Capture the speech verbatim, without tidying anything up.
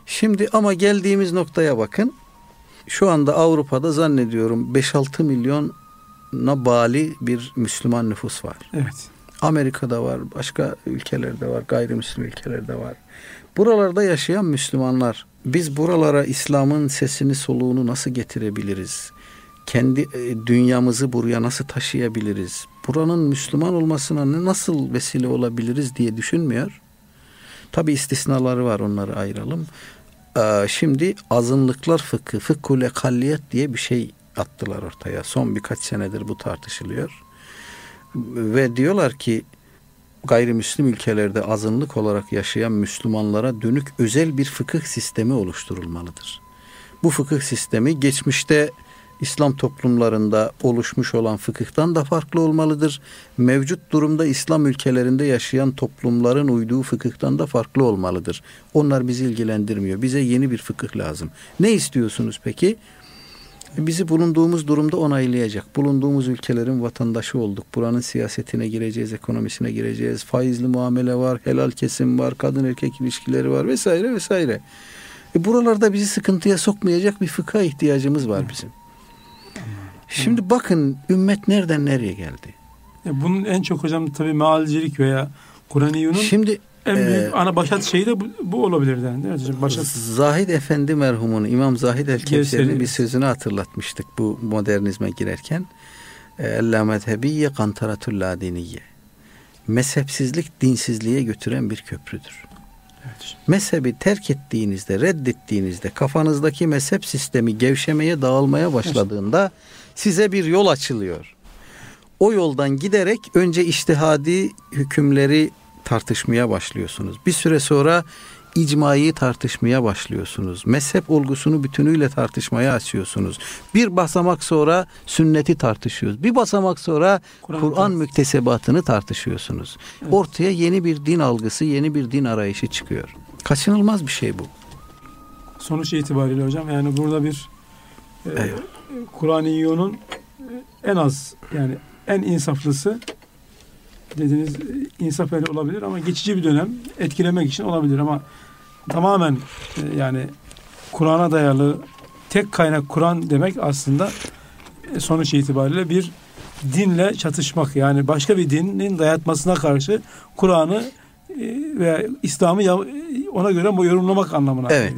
Şimdi ama geldiğimiz noktaya bakın. Şu anda Avrupa'da zannediyorum beş altı milyona bali bir Müslüman nüfus var. Evet. Amerika'da var, başka ülkelerde var, gayrimüslim ülkelerde var. Buralarda yaşayan Müslümanlar, biz buralara İslam'ın sesini soluğunu nasıl getirebiliriz? Kendi dünyamızı buraya nasıl taşıyabiliriz? Buranın Müslüman olmasına nasıl vesile olabiliriz diye düşünmüyor. Tabi istisnaları var, onları ayıralım. Ee, şimdi azınlıklar fıkhı, fıkhul ekalliyet diye bir şey attılar ortaya. Son birkaç senedir bu tartışılıyor. Ve diyorlar ki gayrimüslim ülkelerde azınlık olarak yaşayan Müslümanlara dönük özel bir fıkıh sistemi oluşturulmalıdır. Bu fıkıh sistemi geçmişte İslam toplumlarında oluşmuş olan fıkıhtan da farklı olmalıdır. Mevcut durumda İslam ülkelerinde yaşayan toplumların uyduğu fıkıhtan da farklı olmalıdır. Onlar bizi ilgilendirmiyor. Bize yeni bir fıkıh lazım. Ne istiyorsunuz peki? Bizi bulunduğumuz durumda onaylayacak. Bulunduğumuz ülkelerin vatandaşı olduk. Buranın siyasetine gireceğiz, ekonomisine gireceğiz. Faizli muamele var, helal kesim var, kadın erkek ilişkileri var vesaire vesaire. E buralarda bizi sıkıntıya sokmayacak bir fıkha ihtiyacımız var bizim. Şimdi bakın ümmet nereden nereye geldi? Ya bunun en çok hocam tabii mealcilik veya Kur'an-ı Şimdi en büyük e, ana başat şeyi de bu, bu olabilir yani. Değil mi hocam? Başat. Zahid Efendi merhumun İmam Zahid el-Kevseri'nin bir sözünü hatırlatmıştık bu modernizme girerken. Ella mezhebiyye kantaratul ladiniyye. Mezhepsizlik dinsizliğe götüren bir köprüdür. Evet. Mezhebi terk ettiğinizde, reddettiğinizde, kafanızdaki mezhep sistemi gevşemeye, dağılmaya başladığında size bir yol açılıyor. O yoldan giderek önce içtihadi hükümleri tartışmaya başlıyorsunuz. Bir süre sonra icmayı tartışmaya başlıyorsunuz. Mezhep olgusunu bütünüyle tartışmaya açıyorsunuz. Bir basamak sonra sünneti tartışıyoruz. Bir basamak sonra Kur'an, Kur'an müktesebatını tartışıyorsunuz. Evet. Ortaya yeni bir din algısı, yeni bir din arayışı çıkıyor. Kaçınılmaz bir şey bu. Sonuç itibariyle hocam yani burada bir e, evet. Kur'an-ı en az yani en insaflısı dediğiniz insaf eli olabilir ama geçici bir dönem etkilemek için olabilir ama tamamen yani Kur'an'a dayalı tek kaynak Kur'an demek aslında sonuç itibariyle bir dinle çatışmak yani başka bir dinin dayatmasına karşı Kur'an'ı veya İslam'ı ona göre yorumlamak anlamına. Evet.